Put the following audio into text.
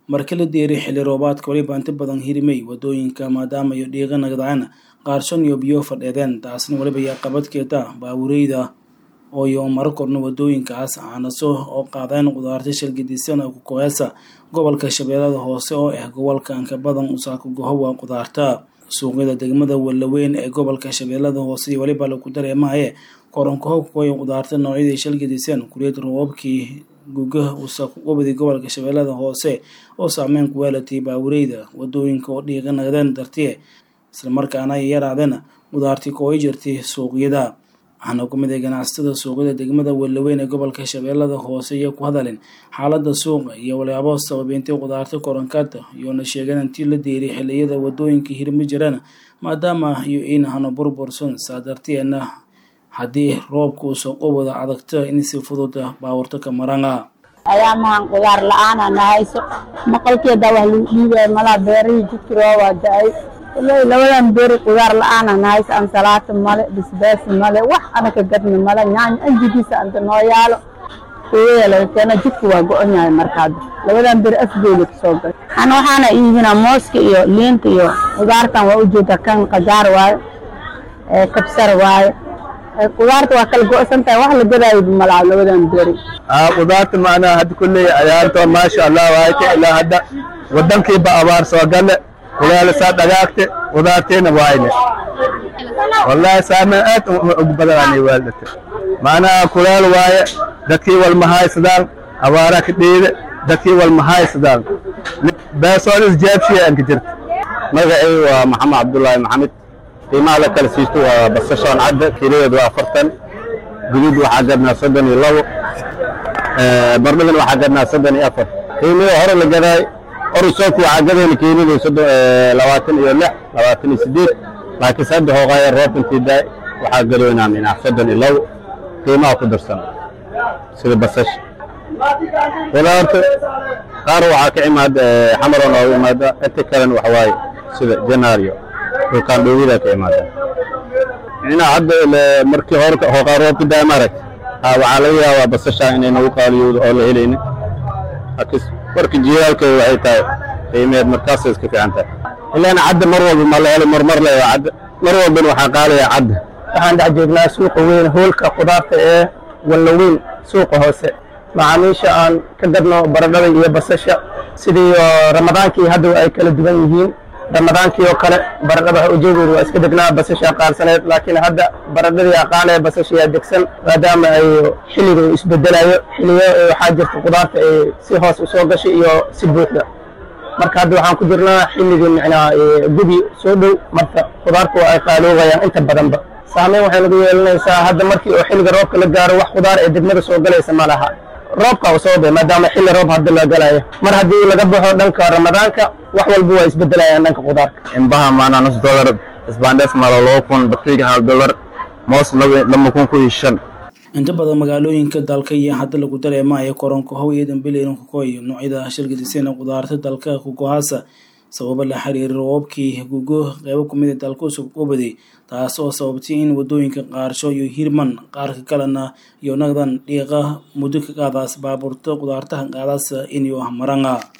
marka la diiray xilli roobaadka waliba inta badan hirimay wadooyinka maadaama iyo dhiiqa nagdaan qaarshan iyo biyo fadheedeen taasna waliba yaa qabadkeeda baabuureyda oo iyo maro korna wadooyinkaas aanaso oo qaadeen qudaarta shilgadisan oo ku kooyasa gobolka Shabeellada Hoose oo ah gobolka anka badan usaaka gohowa qudaarta suuqyada degmada Walaweyn ee gobolka Shabeellada Hoose waliba lagu dareemaye koronko kooyo qudaarta noocyada shilgadisan kureed roobkii guga usaaka gobol gobolka Shabeellada Hoose oo saameyn ku yeelatay baabuureyda wadooyinka oo dhiiqa nagdeen dartiye isla markaana ay yaraadeen qudaartii kooy jirtay suuqyada waxaana ku mid ah ganacsatada suuqyada degmada Walaweyn ee gobolka Shabeellada Hoose iyo ku hadalin xaaladda suuqa iyo walaabo sababeentay qudaarta koronkada iyo na sheegan intii la diiray xilliyada wadooyinka hirmi jireen maadaama iyo in hano burbursan saadarteena haddii roobku soo qowda adagta in si fudud baawarta ka maranga ayaamaan qudaar la'aan aan hayso maqalkeeda wax lagu dhiibay mala beerii jidkiro waa daay labadan beer qudaar la'aan aan hayso aan salaato male bisbaas male wax ana ka gadna male nyaan anjigiisa anta noo yaalo kana jidku waa go'an yahay markaad labadan beer afgeeda soo gal waxaana iibina mooska iyo liinta iyo qudaartan waa u jeeda kan qajaar waay kabsar waay qudaarta waa kala go'san tahay wax la gadaayo malaha labadan beer qudaarta macna had kulli ayaanto ma sha Allah waay ilaa hadda wadankii ba abaar soo gale walaal sa dhagaagte qudaarteena waayne wallahi saamaad ugu badanaanay waalidta macna kulaal waaye dadkii wal mahaysadaan abaara ka dheede dadkii wal mahaysadaan baasoodis jaabshiya aan ka jirta magacay waa Maxamed Cabdullaahi Maxamed qiimaha la kala siisto waa basashan cadda kiilooda waa 40 guduud waxa gadnaa 32 barbadan waxa gadnaa 34 qiimaha hore la gaday orusooku waxa gadeen kiilooda 26 28 laakiin saddex hoogaaya roobintii daa waxa galoonaa min 32 qiimaha ku darsan sida basasha qudaarta qaar waxa ka imaad xamaroon oo imaada inta kale waxa waaye sida janaayo وكان دويدا كيمادا ina hadda markii hore roobka daamarag waxa laga yaabaa basasha inay nagu qaaliyo oo la helayna akis markii jiyaalka waxay tahay qiimeed markaas iska fiicanta ilaana hadda mar walba ma la helo mar la hadda mar walba waxa qaaliya hadda waxaan dhex joognaa suuqa weyn hoolka qudaarta ee Walaweyn suuqa hoose macaamiisha aan ka gadno baradhada iyo basasha sidii ramadaankii hadda ay kala duwan yihiin ramadaankii oo kale baradhada ujeedadu waa iska degnaa basasha qaarsaneed laakiin hadda baradhada aqaan ee basasha degsan maadaama ay xilliga isbedelayo xilliyo waxa jirta qudaarta ay si hoos u soo gashay iyo si buuxda marka hadda waxaan ku jirnaa xilligii macnaa gubi soo dhow marka qudaartu ay qaaloobayaan inta badanba saameyn waxay lagu yeelanaysaa hadda markii oo xilliga roobka la gaaro wax qudaar ee degmada soo galaysa ma laha roobka oo soo baa maadaama xilli roob hadda la galayo mar haddii laga baxo dhanka ramadaanka wax walba waa isbedelayaan dhanka qudaarka imbaha maana $1 isbaandees malo $2 moos $2 inta badan magaalooyinka dalka iyo hadda lagu dareemayo koronko iyo dambiileyn ku kooyo noocyada shilgadisan qudaarta dalka ku go'aasa sabab la xiriir roobkii gugo qayb ku mid ah dalka soo gobaday taas oo sababtay in wadooyinka qaarsho iyo hirman qaarka kalena iyo nagdan dhiiqa muddo ka qaadaas baabuurta qudaarta qaadaas in iyo maranga